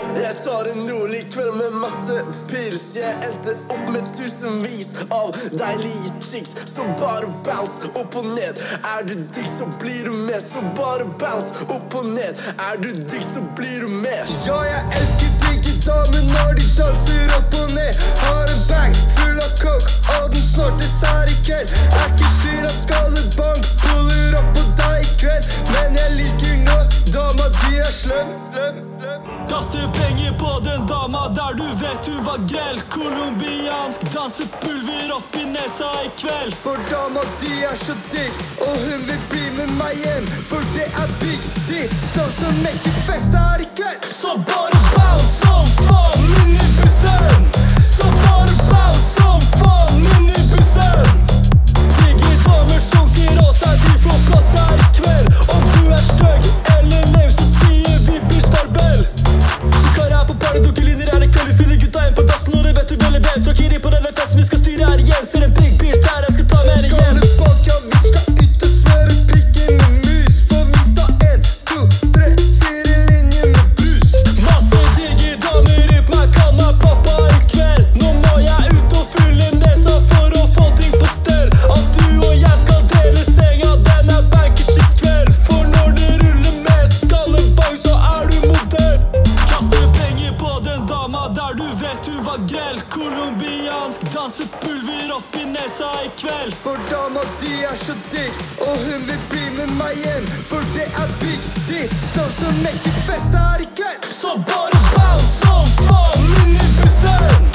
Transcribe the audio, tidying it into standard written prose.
Jeg tar en rolig kveld med masse pils. Jeg endte opp med tusenvis av deilige chicks. Så bare bounce opp og ned. Er du digg, så blir du med. Så bare bounce opp og ned. Er du digg, så blir du med. Ja, jeg elsker digge damer når de danser opp og ned. Har en bag full av coke, og den snortes her i kveld. Er ikke fyr av skallebank, puller opp på deg i kveld. Men jeg liker nå dama, de er slem. Kaster penger på den dama der du vet hun var grell. Kolumbiansk dansepulver opp i nesa i kveld. For dama, de er så digg, og hun vil bli med meg hjem. For det er big, de står som ikke fest her i kveld. Så bare bounce som faen inn i bussen. Så bare bounce som faen inn i bussen. Digge damer sjunker av seg, de får plass her i kveld. Om du er støgg eller lame, så sier vi bitch farvel. Sikar her på party, dukkelinjer er det kveld. Vi finner gutta inn på dassen, og det vet du veldig vel. Tråkker inn på denne festen, vi skal styre her igjen. Ser en big bitch der, jeg skal ta med henne hjem. Skallebank, ja, vi skal ut og smøre pikken med mus. For vi tar 1, 2, 3, 4 linjer med brus. Masse digge damer rundt meg, kall meg pappa i kveld. Nå må jeg ut og fylle nesa for å få ting på stell. At du og jeg skal dele senga, den er bankers i kveld. For når det ruller med skallebank, så er du modell. Kaster penger på den dama der du vet hun var grell. Kolumbiansk dansepulver opp i nesa i kveld. For dama, de er så digg, og hun vil bli med meg hjem. For det er big, de står som ikke fest her i kveld. Så bare bounce som faen inn i bussen.